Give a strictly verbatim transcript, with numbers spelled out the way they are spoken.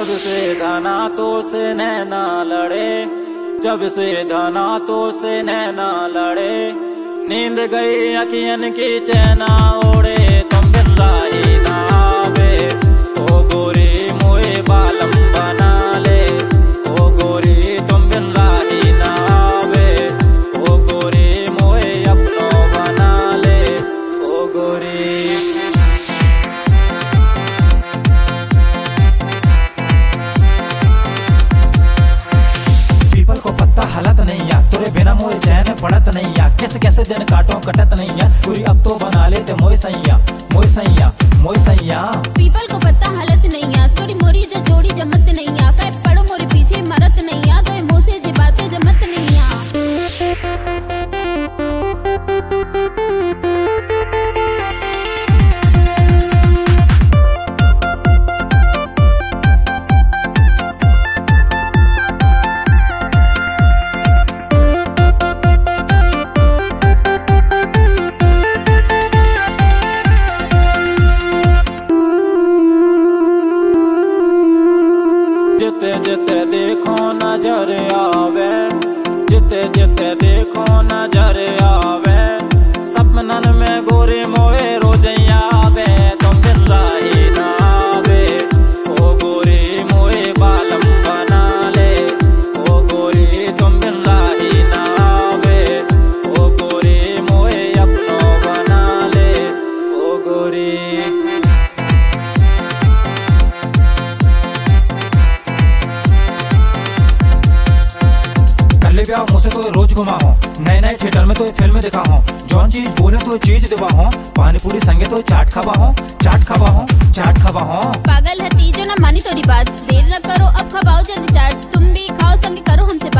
जब से धना तो से नैना लड़े, जब से धना तो से नैना लड़े, नींद गई अखियन की चैना ओढ़े, तुम बिन राही ना आवे, ओ गोरी मोए बालम बना ले, ओ गोरी तुम बिन राही ना आवे, ओ गोरी मोए अपनो बना ले, ओ गोरी। पीपल को पत्ता हलत नहीं या, तुरे बिना मोए चैन पड़त नहीं या, कैसे कैसे दिन काटो कटत नहीं या, पूरी अब तो बना ले ते मोए सैया, मोए सैया, मोए सैया। पीपल को पत्ता हलत नहीं या, तुरी मोरी जो जोड़ी जमत नहीं या, कह पड़ो मोरे पीछे मरत नहीं या, तो मुँह से जे बातें जमत नहीं या। जिते जिते देखो नजर आवे, जिते जिते देखो नजर आवे, सपनन में गोरे मोए रोजैया आवे, तुम बिन राही ना आवे, ओ गोरी मोए बालम बना ले, ओ गोरी तुम बिन राही ना आवे, ओ गोरी मोए अपनो बना ले, ओ गोरी। ब्याह मुझसे तो रोज घुमा हो, नए नए थिएटर में तो फिल्म दिखा हो, जौन चीज बोले तो चीज दिवा हो, पानी पूरी संगे तो चाट खावा हो, चाट खावा हो, चाट खावा हो। पागल है तीजो ना मानी तोरी बात, देर न करो अब खबाओ जल्दी चाट, तुम भी खाओ संगे करो हमसे